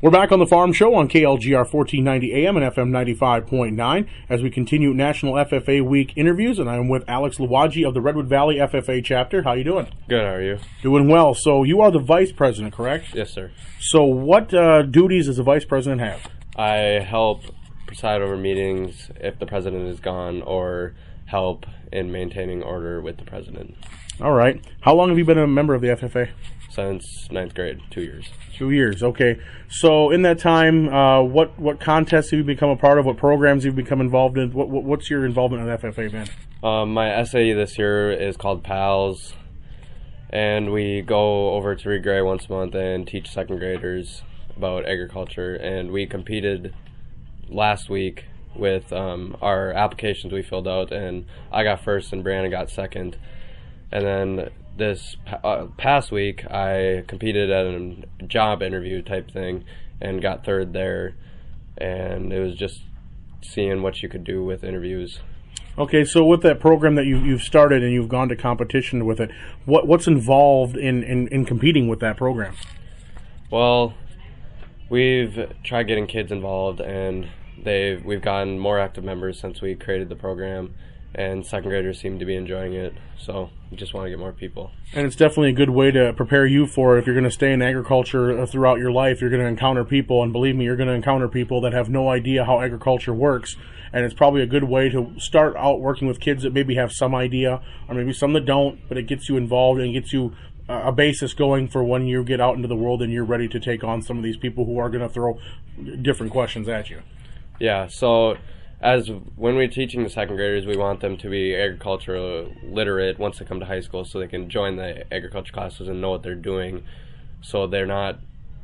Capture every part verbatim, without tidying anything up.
We're back on the Farm Show on K L G R fourteen ninety A M and F M ninety-five point nine as we continue National F F A Week interviews, and I'm with Alex Lawagi of the Redwood Valley F F A chapter. How you doing? Good, how are you? Doing well. So you are the vice president, correct? Yes, sir. So what uh, duties does the vice president have? I help preside over meetings if the president is gone, or help in maintaining order with the president. All right. How long have you been a member of the F F A? Since ninth grade, two years. Two years, okay. So in that time, uh, what what contests have you become a part of? What programs have you become involved in? What, what What's your involvement in F F A been? Um, my S A E this year is called PALS, and we go over to Reed Gray once a month and teach second graders about agriculture. And we competed last week with um, our applications we filled out, and I got first and Brianna got second. And then this uh, past week, I competed at a job interview type thing and got third there. And it was just seeing what you could do with interviews. Okay, so with that program that you, you've started and you've gone to competition with it, what what's involved in, in, in competing with that program? Well, we've tried getting kids involved, and they've we've gotten more active members since we created the program. And second graders seem to be enjoying it, so we just want to get more people. And it's definitely a good way to prepare you for, if you're going to stay in agriculture throughout your life, you're going to encounter people, and believe me, you're going to encounter people that have no idea how agriculture works, and it's probably a good way to start out working with kids that maybe have some idea, or maybe some that don't, but it gets you involved and gets you a basis going for when you get out into the world and you're ready to take on some of these people who are going to throw different questions at you. Yeah, so as when we're teaching the second graders, we want them to be agriculture literate once they come to high school, so they can join the agriculture classes and know what they're doing. So they're not,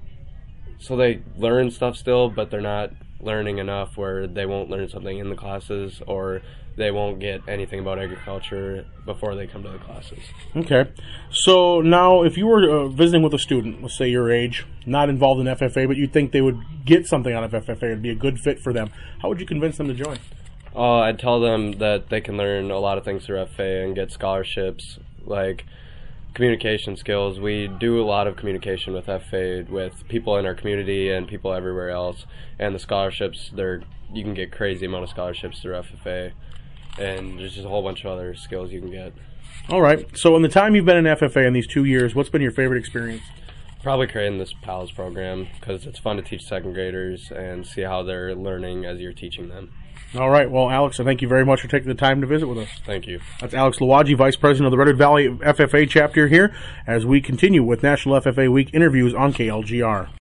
so they learn stuff still, but they're not learning enough where they won't learn something in the classes, or they won't get anything about agriculture before they come to the classes. Okay. So now, if you were uh, visiting with a student, let's say your age, not involved in F F A, but you think they would get something out of F F A, it'd be a good fit for them, how would you convince them to join? Uh, I'd tell them that they can learn a lot of things through F F A and get scholarships, like communication skills. We do a lot of communication with F F A with people in our community and people everywhere else. And the scholarships, they're you can get crazy amount of scholarships through F F A. And there's just a whole bunch of other skills you can get. All right. So in the time you've been in F F A in these two years, what's been your favorite experience? Probably creating this PALS program, because it's fun to teach second graders and see how they're learning as you're teaching them. All right. Well, Alex, I thank you very much for taking the time to visit with us. Thank you. That's Alex Lawagi, Vice President of the Redwood Valley F F A chapter here, as we continue with National F F A Week interviews on K L G R.